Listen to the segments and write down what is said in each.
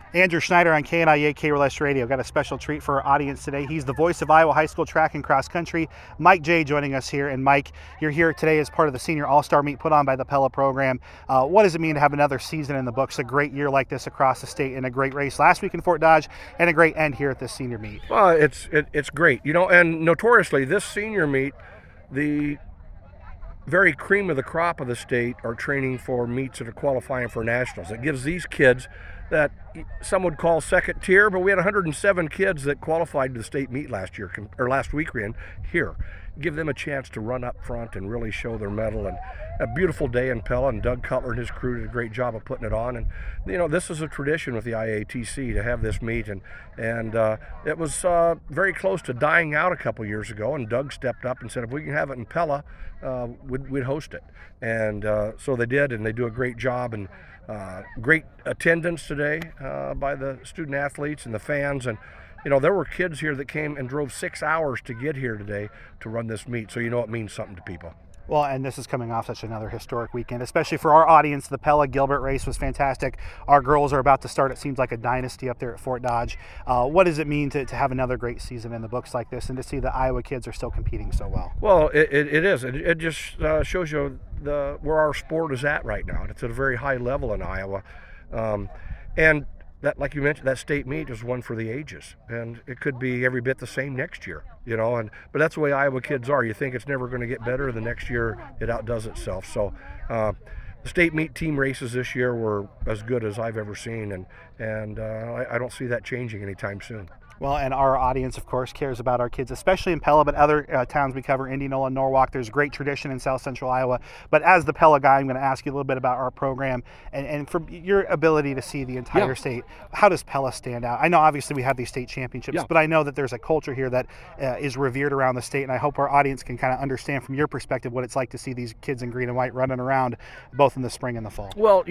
Andrew Schneider on KNIA KRLS Radio. Got a special treat for our audience today. He's the voice of Iowa High School track and cross country. Mike J joining us here. And Mike, you're here today as part of the Senior All-Star Meet put on by the Pella program. What does it mean to have another season in the books, a great year like this across the state, and a great race last week in Fort Dodge, and a great end here at this senior meet? Well, it's great, and notoriously this senior meet, the very cream of the crop of the state are training for meets that are qualifying for nationals. It gives these kids that some would call second tier, but we had 107 kids that qualified to the state meet last week here. Give them a chance to run up front and really show their mettle. And a beautiful day in Pella, and Doug Cutler and his crew did a great job of putting it on. And this is a tradition with the IATC to have this meet, and it was very close to dying out a couple years ago. And Doug stepped up and said, if we can have it in Pella, we'd host it. And so they did, and they do a great job. And great attendance today by the student athletes and the fans. And there were kids here that came and drove 6 hours to get here today to run this meet, so it means something to people. Well, and this is coming off such another historic weekend, especially for our audience. The Pella Gilbert race was fantastic. Our girls are about to start, it seems like, a dynasty up there at Fort Dodge. What does it mean to have another great season in the books like this, and to see the Iowa kids are still competing so well? Well, it is. It just shows you where our sport is at right now. It's at a very high level in Iowa. And that, like you mentioned, that state meet is one for the ages, and it could be every bit the same next year, but that's the way Iowa kids are. You think it's never going to get better, the next year it outdoes itself. So the state meet team races this year were as good as I've ever seen, and I don't see that changing anytime soon. Well, and our audience, of course, cares about our kids, especially in Pella, but other towns we cover, Indianola, Norwalk. There's great tradition in South Central Iowa. But as the Pella guy, I'm going to ask you a little bit about our program and from your ability to see the entire state. How does Pella stand out? I know, obviously, we have these state championships, but I know that there's a culture here that is revered around the state, and I hope our audience can kind of understand from your perspective what it's like to see these kids in green and white running around both in the spring and the fall. Well,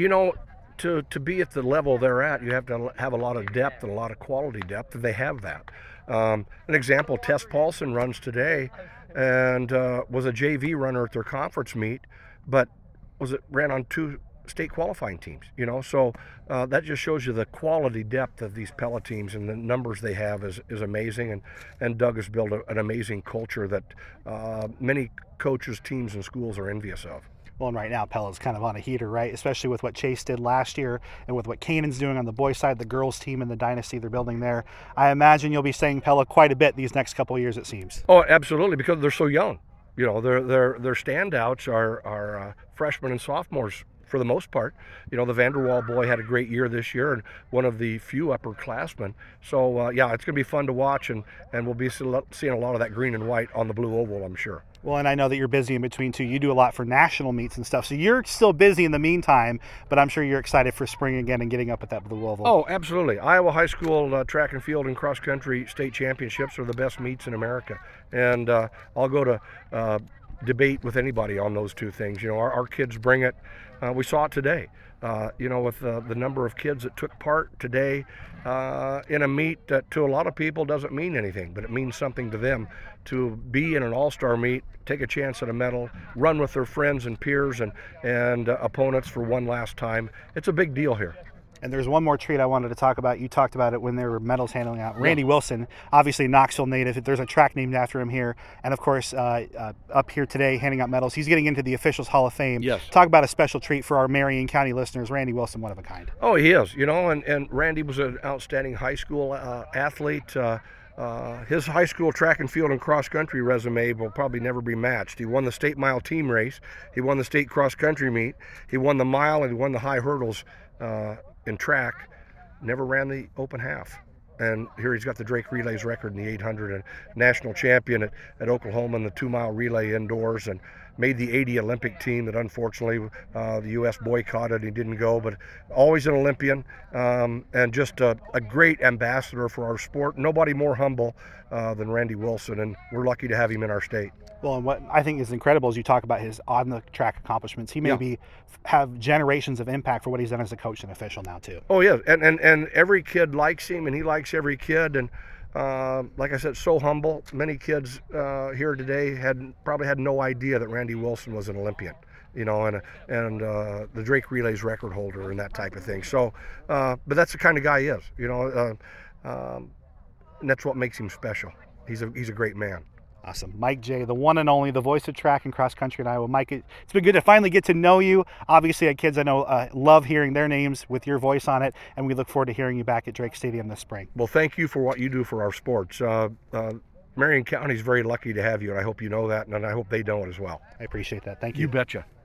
to be at the level they're at, you have to have a lot of depth and a lot of quality depth, and they have that. An example, Tess Paulson runs today and was a JV runner at their conference meet, but ran on 2 state qualifying teams, so that just shows you the quality depth of these Pella teams, and the numbers they have is amazing, and Doug has built an amazing culture that many coaches, teams, and schools are envious of. Well, and right now Pella's kind of on a heater, right? Especially with what Chase did last year and with what Canaan's doing on the boys' side, the girls' team and the dynasty they're building there. I imagine you'll be saying Pella quite a bit these next couple of years, it seems. Oh, absolutely, because they're so young. Their standouts are freshmen and sophomores for the most part. The Vanderwall boy had a great year this year, and one of the few upperclassmen. So, it's going to be fun to watch, and we'll be seeing a lot of that green and white on the blue oval, I'm sure. Well, and I know that you're busy in between, too. You do a lot for national meets and stuff, so you're still busy in the meantime, but I'm sure you're excited for spring again and getting up at that blue oval. Oh, absolutely. Iowa High School track and field and cross country state championships are the best meets in America, and I'll go to debate with anybody on those two things. Our kids bring it. We saw it today, with the number of kids that took part today in a meet that to a lot of people doesn't mean anything, but it means something to them to be in an all-star meet, take a chance at a medal, run with their friends and peers and opponents for one last time. It's a big deal here. And there's one more treat I wanted to talk about. You talked about it when there were medals handing out. Randy Wilson, obviously Knoxville native. There's a track named after him here. And, of course, up here today handing out medals. He's getting into the Officials Hall of Fame. Yes. Talk about a special treat for our Marion County listeners. Randy Wilson, one of a kind. Oh, he is, and Randy was an outstanding high school athlete. His high school track and field and cross country resume will probably never be matched. He won the state mile team race. He won the state cross country meet. He won the mile, and he won the high hurdles in track. Never ran the open half. And here he's got the Drake Relays record in the 800 and national champion at Oklahoma in the 2-mile relay indoors, and made the 80 Olympic team that unfortunately the U.S. boycotted. He didn't go, but always an Olympian, and just a great ambassador for our sport. Nobody more humble than Randy Wilson, and we're lucky to have him in our state. Well, and what I think is incredible is you talk about his on-the-track accomplishments. He may have generations of impact for what he's done as a coach and official now, too. Oh, yeah, and every kid likes him, and he likes every kid, and like I said, so humble. Many kids here today probably had no idea that Randy Wilson was an Olympian. and the Drake Relays record holder and that type of thing. So, but that's the kind of guy he is, and that's what makes him special. He's a great man. Awesome. Mike Jay, the one and only, the voice of track and cross country in Iowa. Mike, it's been good to finally get to know you. Obviously, kids I know love hearing their names with your voice on it, and we look forward to hearing you back at Drake Stadium this spring. Well, thank you for what you do for our sports. Marion County is very lucky to have you, and I hope you know that, and I hope they know it as well. I appreciate that. Thank you. You betcha.